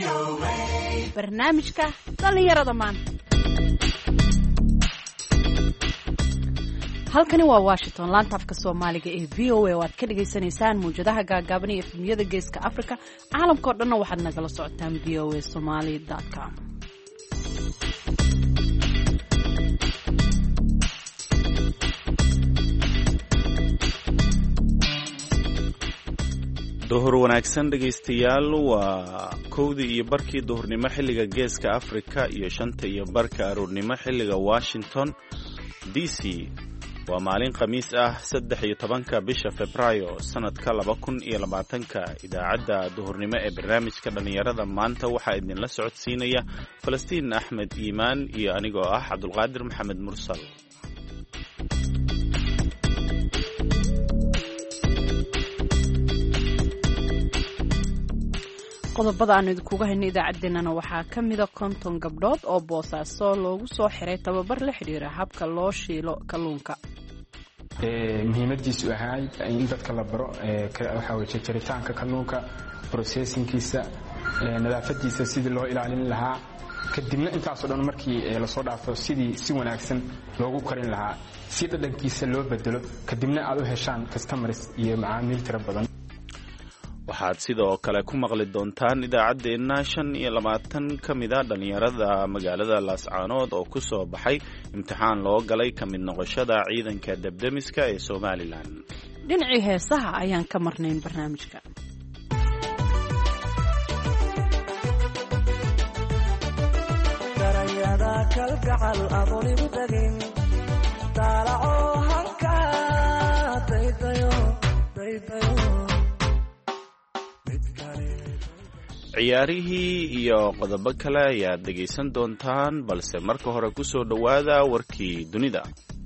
barnaamijka dhalinyarada maanta. halkani waa Washington, laanta afka Soomaaliga ee VOA oo aad ka dhageysanaysaan muujadaha gaagaaban ee efemyada Geeska Afrika. Caalamka oo dhan waxaad nagala socotaan voasomali.com. duhur wanaagsan dhegaystayaal, waa 1:00 iyo barkii duhurnimo xilliga Geeska Afrika iyo 5:00 iyo barka aroornimo xilliga Washington DC. waa maalin khamiis ah 13 bisha Febraayo sanadka 2020. idaacadda duhurnimo ee barnaamijka dhalinyarada maanta waxaa idinla socodsiinaya Falastiin Axmed Iimaan iyo anigoo ah Cabdulqaadir Maxamed Mursal. qodobada aan idinkuga hayno idaacaddeenana waxaa ka mida 50 gabdhood oo boosaaso loogu soo xiray tababar la xidhiira habka loo shiilo kalluunka. muhiimadiisu ahayd in dadka la baro waxa weeye jaritaanka kalluunka, processingkiisa, nadaafadiisa sidii loo ilaalin lahaa, kadibna intaasoo dhan markii la soo dhaafo sidii si wanaagsan loogu karin lahaa, si dhadhankiisa loo bedelo, kadibna aad u heshaan customers iyo macaamiil tiro badan. waxaad sidoo kale ku maqli doontaan idaacaddeenna 25 ka mida dhalinyarada magaalada Laascaanood oo ku soo baxay imtixaan loo galay ka mid noqoshada ciidanka debdemiska ee Somaliland. dhinacii heesaha ayaan ka marnayn barnaamijka. darayada kalgacal adoonigu dagin daalaco halka daydayo ciyaarihii iyo qodobo kale ayaad dhegaysan doontaan, balse marka hore ku soo dhowaada warkii dunida.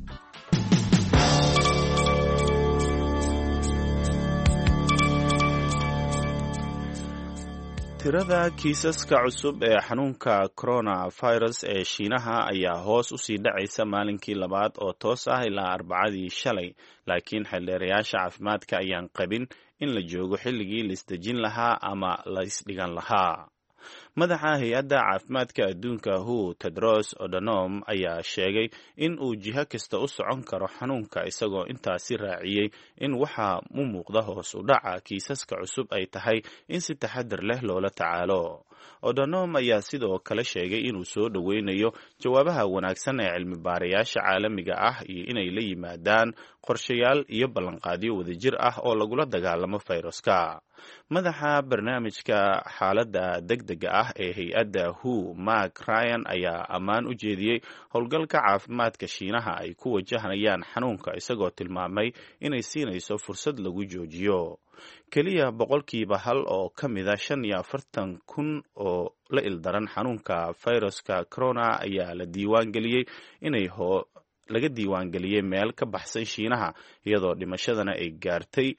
tirada kiisaska cusub ee xanuunka coronavirus ee Shiinaha ayaa hoos u sii dhacaysa maalinkii labaad oo toos ah ilaa Arbacadii shalay, laakiin xildheerayaasha caafimaadka ayaan qabin in la joogo xilligii la isdejin lahaa ama la isdhigan lahaa. madaxa hay-adda caafimaadka adduunka WHO Tedros Adhanom ayaa sheegay in uu jiho kasta u socon karo xanuunka, isagoo intaasi raaciyey in waxa u muuqda hoos u dhaca kiisaska cusub ay tahay in si taxadar leh loola tacaalo. Adhanom ayaa sidoo kale sheegay inuu soo dhoweynayo jawaabaha wanaagsan ee cilmi baarayaasha caalamiga ah iyo inay la yimaadaan qorshayaal iyo ballanqaadyo wadajir ah oo lagula dagaalamo fayraska. madaxa barnaamijka xaaladda degdega ah ee hay-adda WHO Mark Ryan ayaa ammaan u jeediyey howlgalka caafimaadka Shiinaha ay ku wajahanayaan xanuunka, isagoo tilmaamay inay siinayso fursad lagu joojiyo. keliya 1% oo ka mida 45,000 oo la ildaran xanuunka fayraska corona ayaa la diiwaangeliyey laga diiwaangeliyey meel ka baxsan Shiinaha, iyadoo dhimashadana ay gaartay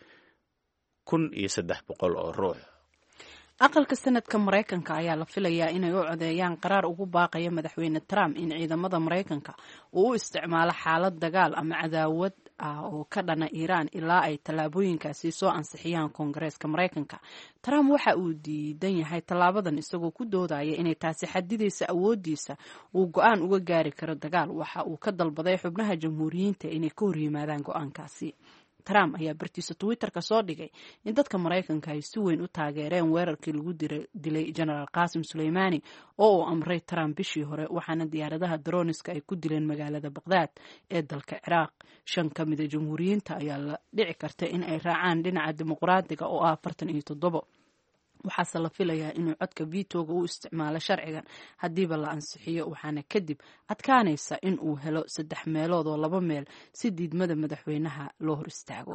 1,300 oo ruux. aqalka sanadka Mareykanka ayaa la filayaa inay u codeeyaan qaraar ugu baaqaya madaxweyne Trump in ciidamada Mareykanka uu u isticmaalo xaalad dagaal ama cadaawad ah oo ka dhana Iran ilaa ay tallaabooyinkaasi soo ansixiyaan Koongareeska Mareykanka. Trump waxa uu diidan yahay tallaabadan, isagoo ku doodaya inay taasi xadidaysa awoodiisa uu go'aan uga gaari karo dagaal. waxa uu ka dalbaday xubnaha jamhuuriyiinta inay ka horyimaadaan go'aankaasi. Trump ayaa bartiisa Twitter-ka soo dhigay in dadka Mareykanka ay si weyn u taageereen weerarkii lagu dilay General Qasem Soleimani oo uu amray Trump bishii hore, waxaana diyaaradaha droniska ay ku dileen magaalada Baghdad ee dalka Ciraaq. 5 ka mid ah jamhuuriyiinta ayaa la dhici karta in ay raacaan dhinaca dimuqraadiga oo ah 47. waxaase la filayaa inuu codka vetoga u isticmaalo sharcigan haddiiba la ansixiyo, waxaana kadib adkaanaysa in uu helo 3 meelood oo 2 meel si diidmada madaxweynaha loo hor istaago.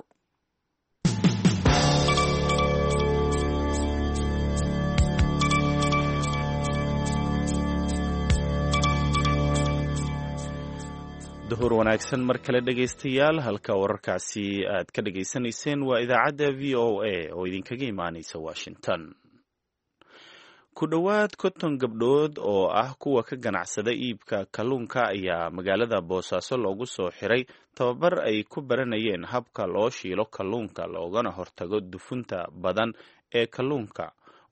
duhur wanaagsan mar kale dhegaystayaal, halka wararkaasi aad ka dhegaysanayseen waa idaacadda VOA oo idinkaga imaanaysa Washington. ku dhowaad 50 gabdhood oo ah kuwa ka ganacsada iibka kalluunka ayaa magaalada Boosaaso loogu soo xiray tababar ay ku baranayeen habka loo shiilo kalluunka loogana hortago dufunta badan ee kalluunka.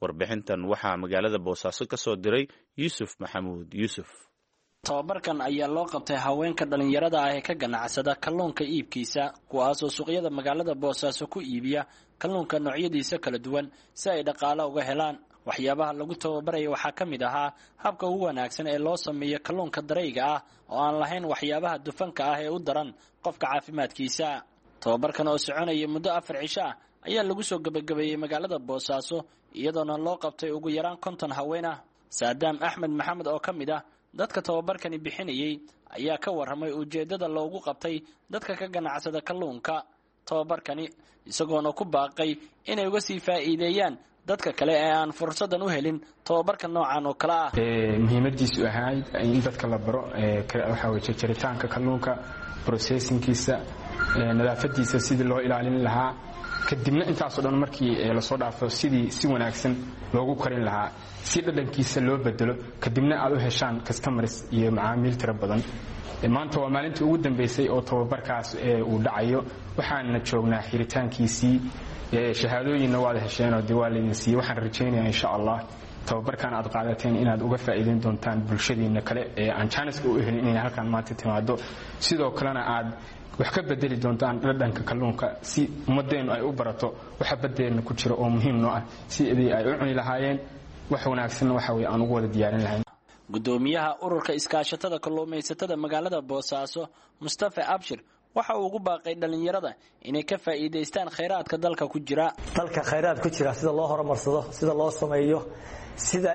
warbixintan waxaa magaalada boosaaso ka soo diray yuusuf maxamuud yuusuf. tababarkan ayaa loo qabtay haweenka dhalinyarada ah ee ka ganacsada kalluunka iibkiisa, kuwaasoo suuqyada magaalada boosaaso ku iibiya kalluunka noocyadiisa kala duwan si ay dhaqaale uga helaan. waxyaabaha lagu tababaraya waxaa ka mid ahaa habka ugu wanaagsan ee loo sameeyo kalluunka darayga ah oo aan lahayn waxyaabaha dufanka ah ee u daran qofka caafimaadkiisa. tababarkan oo soconaya muddo 4 cisho ah ayaa lagu soo gabagabeeyey magaalada boosaaso iyadoona loo qabtay ugu yaraan 50 haween ah. saadaam axmed maxamed oo ka mid ah dadka tababarkani bixinayay ayaa ka warramay ujeedada loogu qabtay dadka ka ganacsada kalluunka tababarkani, isagoona ku baaqay inay uga sii faa'iideeyaan dadka kale ee aan fursadan u helin tababarka noocan oo kale ah. muhiimadiisu ahayd in dadka la baro waxa weeye jaritaanka kalluunka, processingkiisa, nadaafadiisa sidii loo ilaalin lahaa, kadibna intaas oo dhan markii la soo dhaafo sidii si wanaagsan loogu karin lahaa, si dhadhankiisa loo bedelo, kadibna aad u heshaan customers iyo macaamiil tiro badan. maanta waa maalintii ugu dambeysay oo tababarkaas uu dhacayo, waxaana joognaa xiritaankiisii. shahaadooyinna waad hesheen oo diwaan laydin siiyey. waxaan rajaynayaa insha Allah tababarkan aad qaadateen inaad uga faa'iideyn doontaan bulshadiina kale ee aan janiska u helin inay halkan maanta timaado, sidoo kalena aad wax ka bedeli doontaan dhadhanka kalluunka si ummadeenu ay u barato waxa badeena ku jira oo muhiim noo ah sidii ay u cuni lahaayeen wax wanaagsan waxa weey aan ugu wada diyaarin lahayn. gudoomiyaha ururka iskaashatada kalluumaysatada magaalada boosaaso Mustafa Abshir waxa uu ugu baaqay dhalinyarada inay ka faa'iideystaan kheyraadka dalka ku jira. dalka kheyraad ku jira sida loo horumarsado, sida loo sameeyo, sida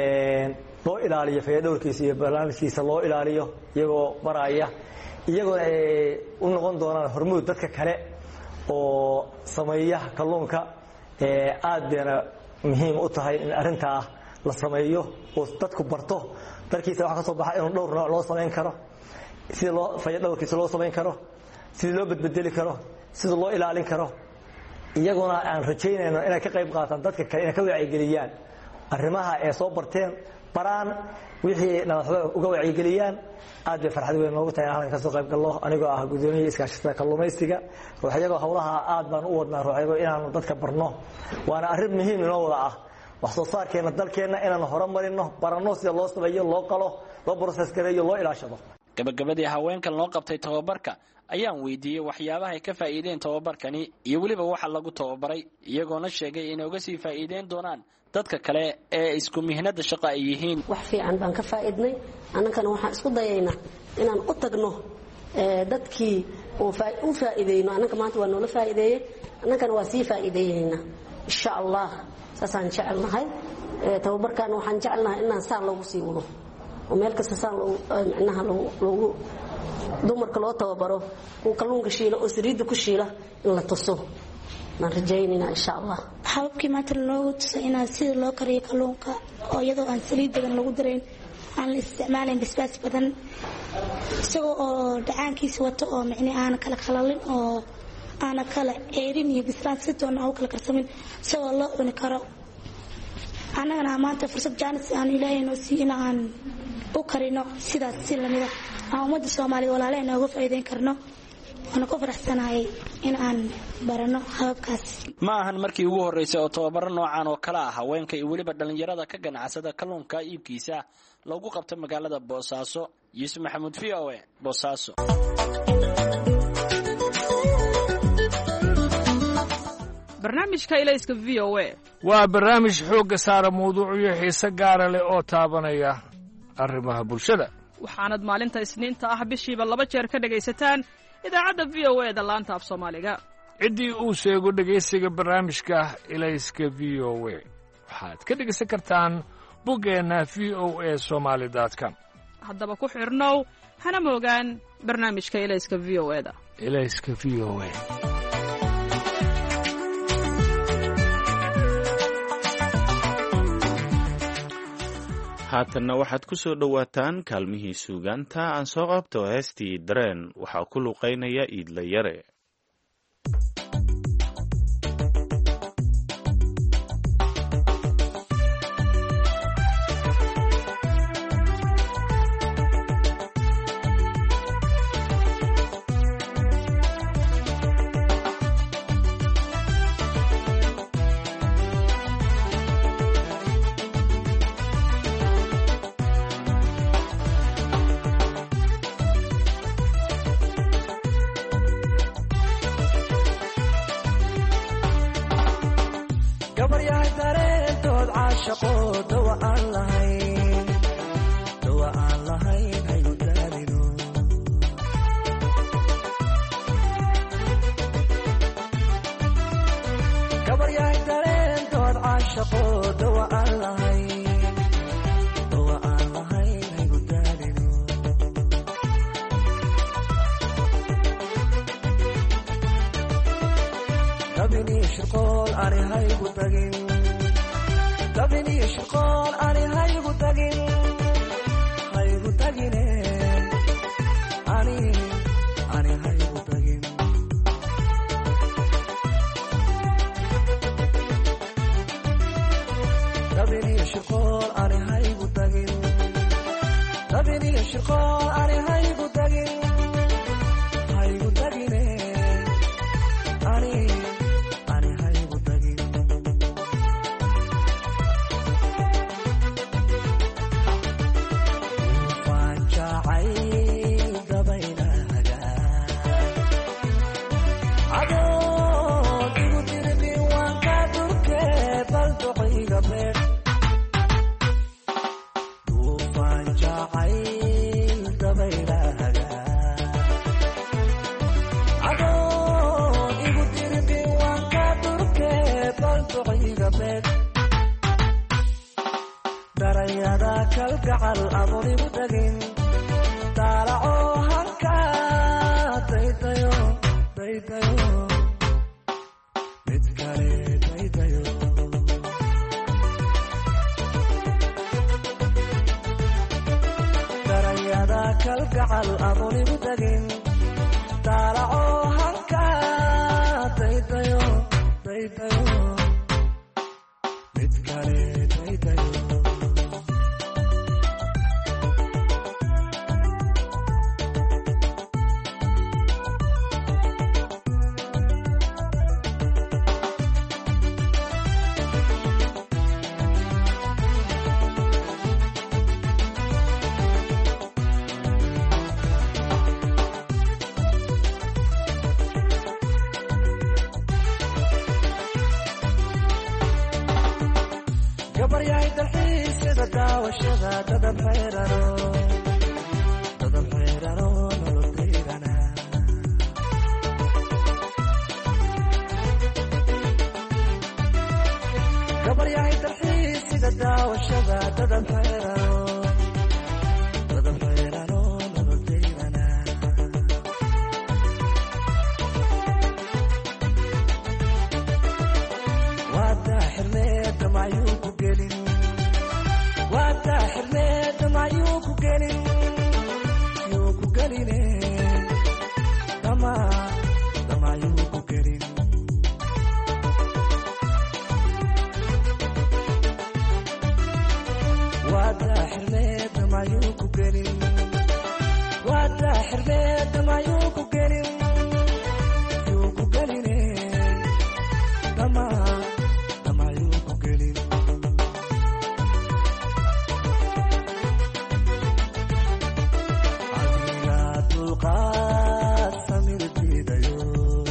loo ilaaliyo fayadhowrkiisa iyo barnaamijkiisa loo ilaaliyo, iyagoo baraya, iyagoo u noqon doonaan hormuud dadka kale oo sameeya kalluunka. aad bayna muhiim u tahay in arrintaa la sameeyo oo dadku barto dalkiisa waxa ka soo baxa inuu dhowr nooc loo sameyn karo, sida loo fayadhowrkiisa loo sameyn karo, sida loo bedbedeli karo, sida loo ilaalin karo. iyaguna aan rajaynayno inay ka qayb qaataan dadka kale inay ka wacyigeliyaan arrimaha ay soo barteen, baraan wixii nabadda uga wacyigeliyaan. aad bay farxad weyn noogu tahay halkan ka soo qayb galno anigoo ah gudoomiyaha iskaashatada kalluumaysiga. ruuxayagoo hawlaha aad baan u wadnaa ruuxayago inaanu dadka barno, waana arrin muhiim inoo wada ah wax soo saarkeena dalkeena inaanu horumarino, barano sida loo sameeyo, loo qalo, loo process gareeyo, loo ilaashado. gabagabadii haweenkan loo qabtay tababarka ayaan weydiiyey waxyaabaha ay ka faa'iideen tababarkani iyo weliba waxa lagu tababaray, iyagoona sheegay inay uga sii faa'iideen doonaan dadka kale ee isku mihnada shaqo ay yihiin. wax fiican baan ka faa'iidnay, annagana waxaan isku dayaynaa inaan u tagno dadkii oo u faa'iideyno. annaga maanta waa noola faa'iideeyey, annagana waa sii faa'iideeynaa insha Allah. saasaan jecelnahay tababarkan, waxaan jecelnahay inaan saan loogu sii wado oo meel kasta saan macnaha loogu dumarka loo tababaro, kuwa kalluunka shiila oo saliidda ku shiila in la tuso. maan rajaynaynaa insha Allah. hababkii maanta loogu tusay inaan sida loo kariyo kalluunka oo iyadoo aan saliid badan lagu darayn, aan la isticmaalayn basbaas badan, isagoo oo dhacaankiisa wato oo macni aan kala qalalin oo aan kala ceerin iyo bislaan si doon aan kala karsamin, isagoo loo cuni karo. annagana maanta fursad jaanis aan ilaahay noo siiyay in aan u karino sidaas si lamid ah aan ummadda Soomaaliyeed walaalahayna uga faa'iideyn karno. waxaan ku faraxsanahay in aan barano hababkaas. ma ahan markii ugu horeysay oo tababaro noocan oo kala ah haweenka iyo weliba dhalinyarada ka ganacsada kalluunka iibkiisa lagu qabto magaalada Boosaaso. Yuusuf Maxamuud VOA, Boosaaso. barnaamijka ilayska VOA waa barnaamij xoogga saara mawduucyo xiise gaara leh oo taabanaya arrimaha bulshada. waxaanad maalinta Isniinta ah bishiiba 2 jeer ka dhagaysataan idaacadda VOA da laanta af Soomaaliga. ciddii uu sheego dhagaysiga barnaamijka ilayska VOA waxaad ka dhagaysan kartaan boggeena voasomali.com. haddaba ku xirnow hana moogaan barnaamijka ilayska VOA da. ilayska VOA. haatanna waxaad ku soo dhowaataan kaalmihii suugaanta. aan soo qabto heestii dareen waxaa ku luqaynaya Iidla Yare. dood caashaqo dawa aan lahayn haygu daalino gabaryahay dareen dood caashaqo dawa aan lahayn haygu daalino dabini shirqool ani haygu tagin dabini shirqool ani haygu tagin haygu tagine ani haygu tagin dabini shirqool ani haygu tagin dabini shirqool ani haygu tagin haygu tagine ani haygu tagin waan jacay dabaylahaga adoon igu dirbin waan ka durke bal duciga beer duufaan jacay dabaylahaga adoon igu dirbin waan ka durke bal duciga beer darayada kalgacal adoon igu tagin daalaco hanka daydayo mid kale daydayo darayada kalgacal adoon igu tagin daalaco hanka daydayo mid kale daydayo gabaryahay dalxiisyada daawashada dadab xayrano nolodaydana gabaryahay dalxiisyada daawashada dadab xayrano nolodaydana waadaa xirmeeda mayuu ku gelin waadaa xirmeeda mayuu ku gelin yuu ku geline damayuu ku gelin waadaa xirmeeda mayuu ku gelin waadaa xirmeeda mayuu ku gelin yuu ku geline damayuu ku gelin adiga dulqaad samir diidayo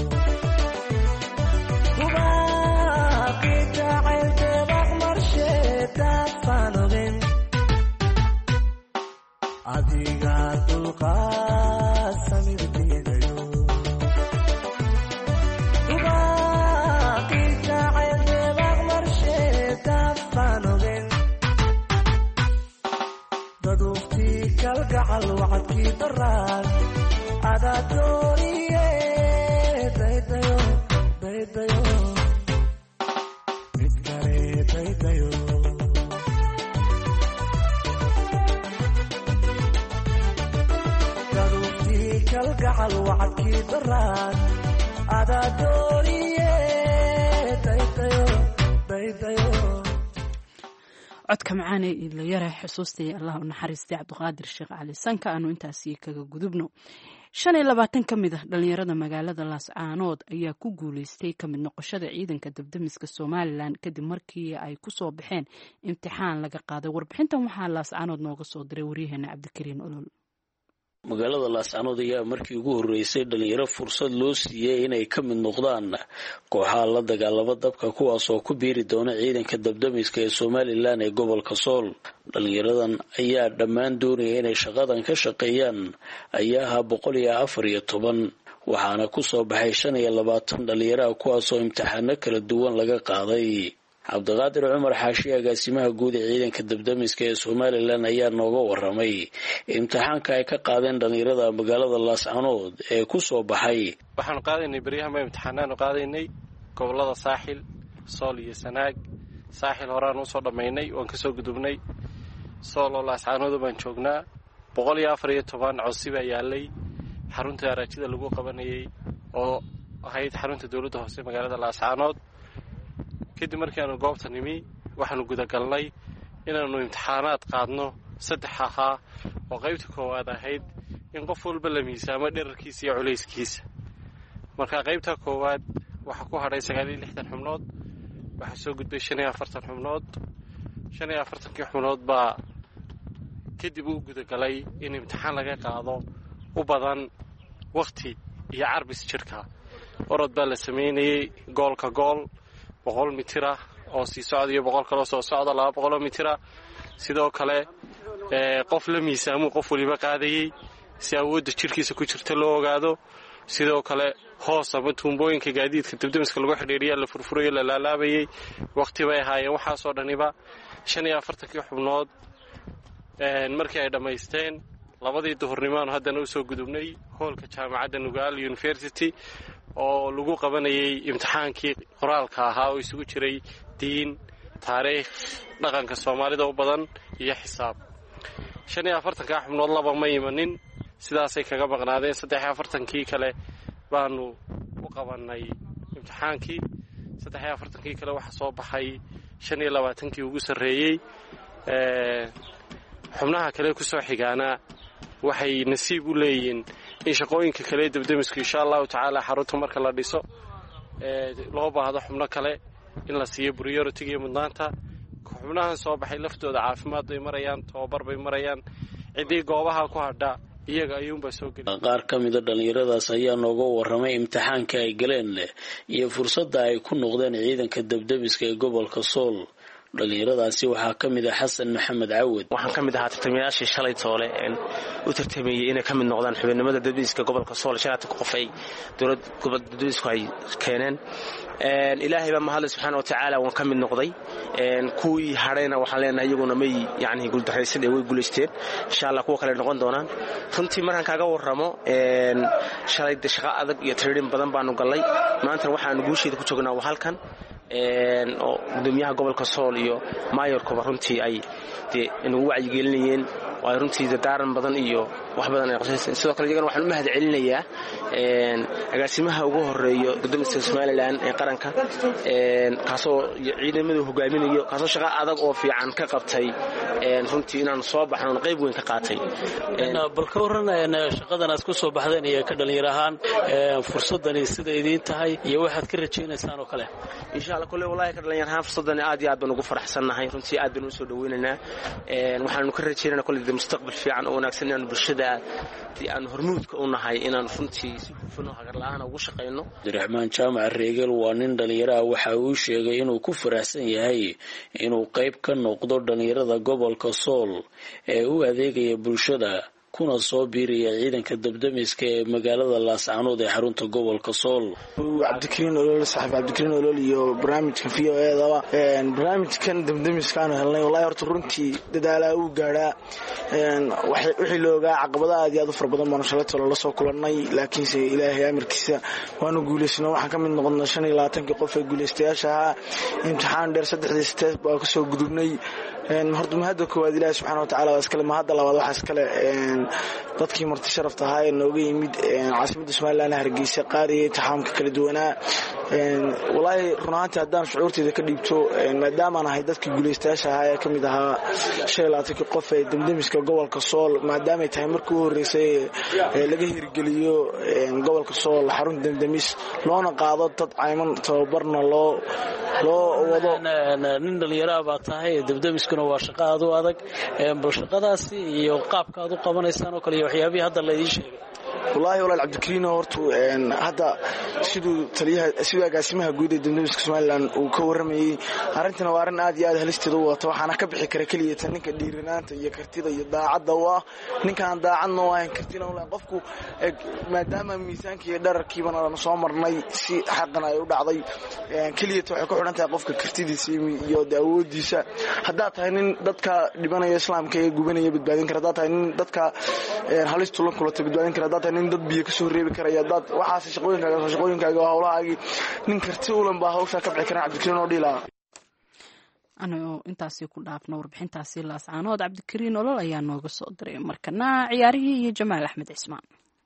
dubaaqii jacayl deebaq marsheedaad baan ogen adiga dulqaad samir diidayo dubaaqii jacayl deebaq marsheedaad baan ogen daduuftii kalgacal wacadkii daraad adaa dooniye daydayo mid kale daydayo daduuftii kalgacal wacadkii daraad adaa dooniye daydayo codka macaane la yara xusuustay allah u naxariistay cabdiqaadir sheekh cali sanka aanu intaasi kaga gudubno 25 ka mid ah dhalinyarada magaalada Laascaanood ayaa ku guuleystay ka mid noqoshada ciidanka dibdamiska Soomaaliland kadib markii ay ku soo baxeen imtixaan laga qaaday. Warbixintan waxaa Laascaanood nooga soo diray wariyahana Cabdikariin Olol. magaalada laascanood ayaa markii ugu horreysay dhalinyaro fursad loo siiyey inay ka mid noqdaan kooxaha la dagaalama dabka kuwaas oo ku biiri doona ciidanka dabdamiska ee somalilan ee gobolka sool dhalinyaradan ayaa dhammaan doonaya inay shaqadan ka shaqeeyaan ayaa ahaa 114 waxaana ku soo baxay 25 dhalinyaro kuwaasoo imtixaano kala duwan laga qaaday cabdiqaadir cumar xaashi agaasimaha guud ee ciidanka dabdamiska ee somalilan ayaa nooga waramay imtixaanka ay ka qaadeen dhalinyarada magaalada laascanood ee ku soo baxay waxaanu qaadaynay baryahanba imtixaanaanu qaadaynay gobolada saaxil sool iyo sanaag saaxil horaan usoo dhammaynay waan kasoo gudubnay sool oo laascanood baan joognaa 114 codsi baa yaalay xarunta araajida lagu qabanayay oo ahayd xarunta dowladda hoose magaalada laascanood kadib markii aanu goobta nimi waxaanu gudagalnay inaanu imtixaanaad qaadno 3 ahaa oo qaybta koowaad ahayd in qof walba la miisaamo dherarkiisa iyo culayskiisa marka qaybta koowaad waxa ku hadhay 69 xubnood waxa soo gudbay 45 xubnood 45 xubnood baa kadib uu gudagalay in imtixaan laga qaado u badan waqti iyo carbis jirka orod baa la sameeyay goolka gool 100 mitir oo si socod iyo 100 kale soo socda 200 mitir sidoo kale qof la miisaamo qof waliba qaadayay si awoodda jirkiisa ku jirta loo ogaado sidoo kale hoos ama tuumbooyinka gaadiidka dabdamiska lagu xidhiiriyo la furfurayo la laalaabayay waqti bay ahaayeen waxa soo dhaniba 45 xubnood markii ay dhameysteen labadii duhurnimo haddana u soo gudubnay hoolka jaamacadda Nugaal University oo lagu qabanayay imtixaankii qoraalka ahaa oo isugu jiray diin taariikh dhaqanka Soomaalida oo badan iyo xisaab 45 xubnood laba ma imanin sidaas ay kaga maqnaadeen 43 kale baanu u qabanay imtixaankii 43 kale waxa soo baxay 25 ugu sareeyay xubnaha kale ku soo xigaana waxay nasiib u leeyihiin in shaqooyinka kale dabdamisku insha Allah taala xarunta marka la dhiso loo baahdo xubno kale in la siiyo priority iyo mudnaanta xubnaha soo baxay laftooda caafimaad ay marayaan tababar bay marayaan cidii goobaha ku hadha iyaga ayuunba soo gelin qaar ka mid ah dhalinyaradaas ayaa nooga waramay imtixaanka ay galeen iyo fursadda ay ku noqdeen ciidanka dabdamiska ee gobolka Sool dhalinyaradaasi waxaa ka mid ah Xasan Maxamed Caawad waxaan ka mid ahaa tartamayaashii shalay toole u tartamayay inay ka mid noqdaan xubinimada dabdamiska gobolka Sool shanaad ku qofay dowlad gobolka dabdamisku ay keeneen ilaahay baa mahad subhanahu wa ta'ala waan ka mid noqday kuwii harayna waxaan leenahay iyaguna may yaani guul daraysan ee way guuleysteen insha Allah kuwa kale noqon doonaan runtii markaan kaaga warramo shalay shaqo adag iyo training badan baanu galay maanta waxaan guusheeda ku joognaa halkan oo gudoomiyaha gobolka Sool iyo mayorka runtii ay inuu wacyi gelinayeen oo ay runtii dadaaran badan iyo wax badan ay qosaysan sidoo kale iyagana waxaan u mahad celinayaa agaasimaha ugu horeeyo gudoomiyaha Somaliland ee qaranka kaasoo ciidamada hogaaminayo kaasoo shaqo adag oo fiican ka qabtay runtii inaan soo baxno qayb weyn ka qaatay bal ka waranayna shaqadan aad ku soo baxdeen iyo ka dhalinyarahan fursadani sida idin tahay iyo waxaad ka rajaynaysaan oo kale insha Allah kulli wallahi ka dhalinyarahan fursadani aad iyo aad baan ugu faraxsanahay runtii aad baan u soo dhaweynaynaa waxaan ku rajaynaynaa kulli mustaqbal fiican oo wanaagsan inaan bulshada aan hormuudka u nahay inaan runtii si hufan oo hagar la'aan ugu shaqeyno Abdiraxmaan Jaamac Reegal waa nin dhalinyaro waxa uu sheegay inuu ku faraxsan yahay inuu qayb ka noqdo dhalinyarada gobolka Sool ee u adeegaya bulshada kuna soo biiriya ciidanka dabdamiska ee magaalada Laascanood ee xarunta gobolka Sool Cabdikariin Olol saaxiib Cabdikariin Olol iyo barnaamijka VOA-da barnaamijkan dabdamiska aan helnay wallahi horta runtii dadaala uu gaaraa wixii looga caqabadaha aad iyo aad u far badan baan shalay la soo kulannay laakiinse Ilaahay amarkiisa waanu guuleysnay waxaan ka mid noqonnay 25 qof ee guuleystayaasha ah imtixaan dheer 3 step baa ka soo gudubnay horta mahad koowaad Ilaahay subhanahu wa ta'ala iskale mahad labaad waxa iskale dadkii marti sharafta ahaa ee nooga yimid caasimadda Soomaaliland Hargeysa qaariyay taxaamka kala duwanaa walaahi run ahaantii haddaan shucuurteeda ka dhiibto maadaamaan ahay dadkii guulaystayaasha ahaa ee ka mid ahaa 25 qof ee damdamiska gobolka sool maadaamay tahay markii u horreysay laga hirgeliyo gobolka sool xarun damdamis loona qaado dad cayman tababarna loo wado. nin dhalinyaro baa tahay damdamiskuna waa shaqo aad u adag bal shaqadaasi iyo qaabka aad u qabanaysaan oo kale iyo waxyaabihii hadda la idiin sheegay. wallaahi walaal cabdikariino hortu hadda siduu agaasimaha guud ee damdamiska somalilan uu ka warramayey arrintana waa arrin aad iyo aad halisteeda u wata waxaana ka bixi kara keliyata ninka dhiiranaanta iyo kartida iyo daacadda u ah ninkaan daacadna u ahayn kartina ulan qofku maadaama miisaanka iyo dhararkiibana lana soo marnay si xaqana ay u dhacday keliyata waxay ku xidhan tahay qofka kartidiisa iyo awoodiisa. haddaad tahay nin dadka dhibanaya islaamka ee gubanaya badbaadin kara haddaad tahay nin dadka halistu la kulata badbaadin kara haddaad tahay nin dad biyo ka soo reebi karaya dad waxaas shaqooyinkaaga oo hawlahaagii nin karti ulan baa hawshaa ka bixi karan cabdikariin oo dhiilaa. anuu intaasi ku dhaafno warbixintaasi laascaanood cabdikariin olol ayaa nooga soo diray markana ciyaarihii iyo jamaal axmed cismaan.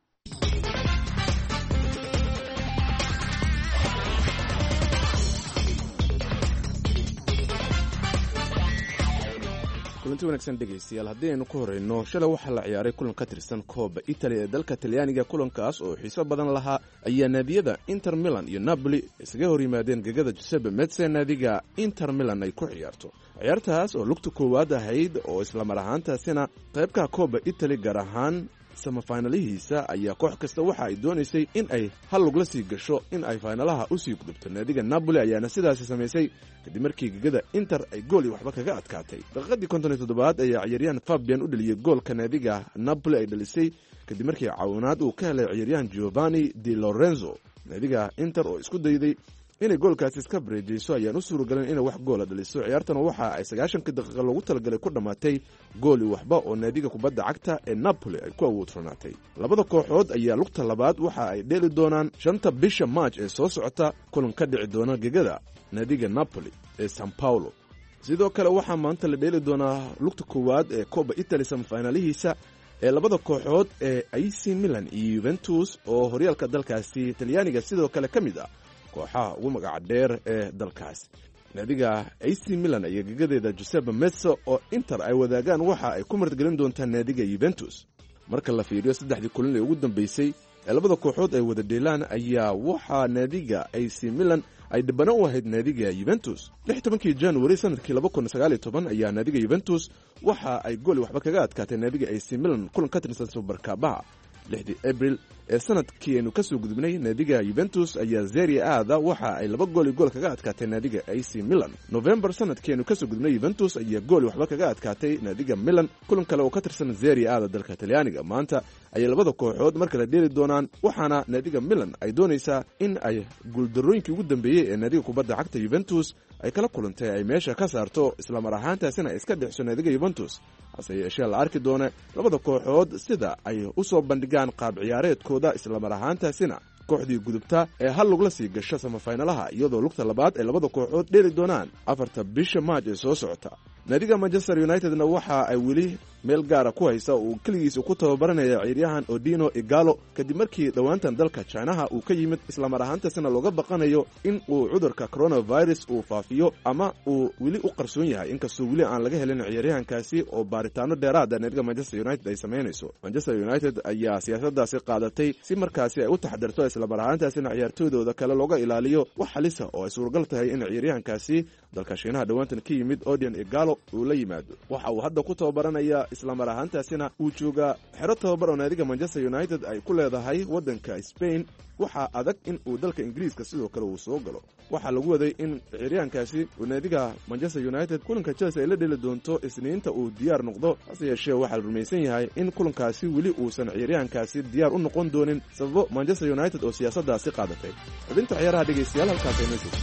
kulanti wanaagsan dhegaystayaal haddii aynu ku horrayno shalay waxaa la ciyaaray kulan ka tirsan kooba itali ee dalka talyaaniga kulankaas oo xiiso badan lahaa ayaa naadiyada inter milan iyo napoli isaga hor yimaadeen gegada giuseppe meazza naadiga inter milan ay ku ciyaarto ciyaartaas oo lugta koowaad ahayd oo islamar ahaantaasina qaybka kooba itali gaar ahaan samafaynalihiisa ayaa koox kasta waxa ay doonaysay in ay hal lug la sii gasho in ay faynalaha u sii gudubto naadiga napoli ayaana sidaasi samaysay kadib markii gegada inter ay gool iyo waxba kaga adkaatay daqiiqadii 57aad ayaa ciyaaryahan fabian u dhaliyey goolka naadiga napoli ay dhalisay kadib markii caawinaad uu ka helay ciyaaryahan giovanni di lorenzo. naadiga inter oo isku dayday inay goolkaasi iska bareejayso ayaan u suuragelin inay wax goola dhaliso ciyaartana waxa ay 90 daqiiqo loogu talagalay ku dhammaatay gooli waxba oo naadiga kubadda cagta ee Napoli ay ku awoodfanaatay. labada kooxood ayaa lugta labaad waxa ay dheeli doonaan 5 bisha March ee soo socota kulan ka dhici doona gegada naadiga Napoli ee San Paolo. sidoo kale waxaa maanta la dheeli doonaa lugta koowaad ee Coppa Italy semifinalihiisa ee labada kooxood ee AC Milan iyo Juventus oo horyaalka dalkaasi Talyaaniga sidoo kale ka mid ah kooxaha ugu magaca dheer ee dalkaas. naadiga AC Milan iyo gegadeeda Giuseppe Meazza oo Inter ay wadaagaan waxa ay ku martigelin doontaan naadiga Juventus. marka la fiiriyo saddexdii kulan ee ugu dambeysay ee labada kooxood ay wada dheelaan ayaa waxaa naadiga AC Milan ay dhibano u ahayd naadiga Juventus. 16 January sanadkii 2019 ayaa naadiga Juventus waxa ay gool waxba kaga adkaatay naadiga AC Milan kulan ka tirsan Super Cup-a. 6 April ee sanadkii aynu ka soo gudubnay naadiga Juventus ayaa Serie A-da waxa ay 2 gool kaga adkaatay naadiga AC Milan. November sanadkii aynu ka soo gudubnay Juventus ayaa gool waxba kaga adkaatay naadiga Milan kulan kale oo ka tirsan Serie A-da dalka Talyaaniga. maanta ay labada kooxood marka la dheeli doonaan waxaana naadiga Milan ay doonaysaa in ay guuldarooyinkii ugu dambeeyay ee naadiga kubadda cagta Juventus ay kala kulantay ay meesha ka saarto isla mar ahaantaasina ay iska dhexso naadiga Juventus. hase yeeshee la arki doona labada kooxood sida ay u soo bandhigaan qaab ciyaareedkooda isla mar ahaantaasina kooxdii gudubta ee hal lug la sii gasho semifinalaha iyadoo lugta labaad ay labada kooxood dheeli doonaan 4 bisha March ee soo socota. naadiga Manchester Unitedna waxa ay weli meel gaara ku haysa uu kaligiisa ku tababaranaya ciyaaryahan Odino Igalo kadib markii dhawaantan dalka Chinaha uu ka yimid isla mar ahaantaasina looga baqanayo in uu cudurka coronavirus uu faafiyo ama uu weli u qarsoon yahay inkastoo weli aan laga helin ciyaaryahankaasi oo baaritaano dheeraad ah naadiga Manchester United ay sameynayso. Manchester United ayaa siyaasadaasi qaadatay si markaasi ay u taxadarto isla mar ahaantaasina ciyaartooydooda kale looga ilaaliyo wax halisa oo ay suuragal tahay in ciyaaryahankaasi dalka Chinaha dhawaantan ka yimid Odino Igalo uu la yimaado. waxa uu hadda ku tababaranaya isla mar ahaantaasina uu jooga xero tababar oo naadiga Manchester United ay ku leedahay wadanka Spain. waxa adag in uu dalka Ingiriiska sidoo kale uu soo galo. waxa lagu waday in ciyaaryahankaasi uu naadiga Manchester United kulanka Chelsea ay la dheli doonto Isniinta uu diyaar noqdo. hase yeeshee waxa la rumaysan yahay in kulankaasi weli uusan ciyaaryahankaasi diyaar u noqon doonin sababo Manchester United oo siyaasadaasi qaadatay. xubinta ciyaaraha dhegeystayaal halkaas ay noo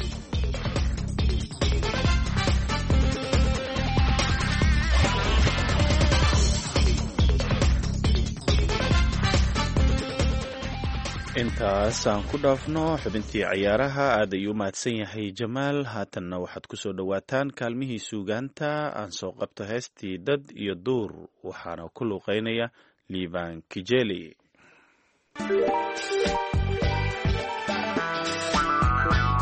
intaas aan ku dhaafno xubintii ciyaaraha aad ayuu mahadsan yahay Jamaal. haatanna waxaad ku soo dhowaataan kaalmihii suugaanta. aan soo qabto heestii dad iyo duur waxaana ku luuqeynaya Liban Kijeli.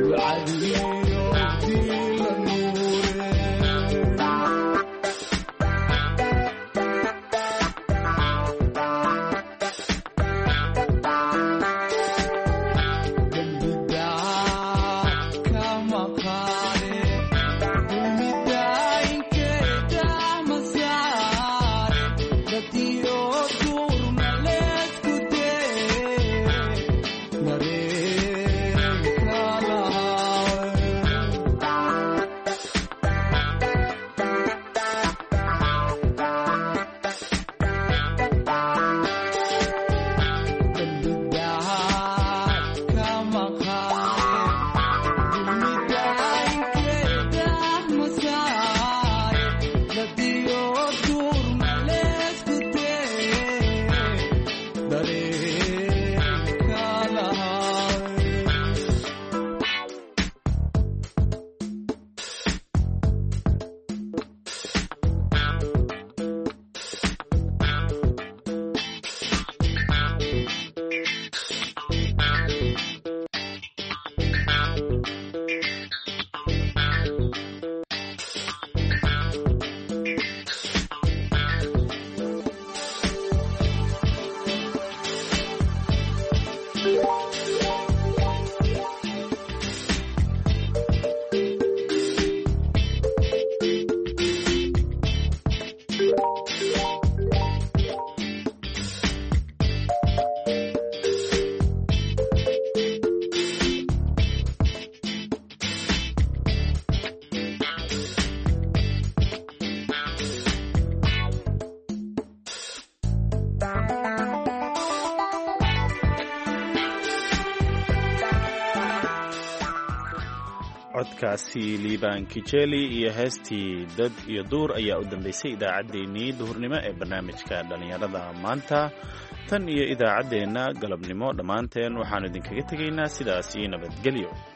codkaasi liibaan kijeli iyo heestii dad iyo duur ayaa u dambaysay idaacaddeenii duhurnimo ee barnaamijka dhallinyarada maanta tan iyo idaacaddeenna galabnimo dhammaanteen waxaannu idinkaga tegaynaa sidaas iyo nabadgelyo.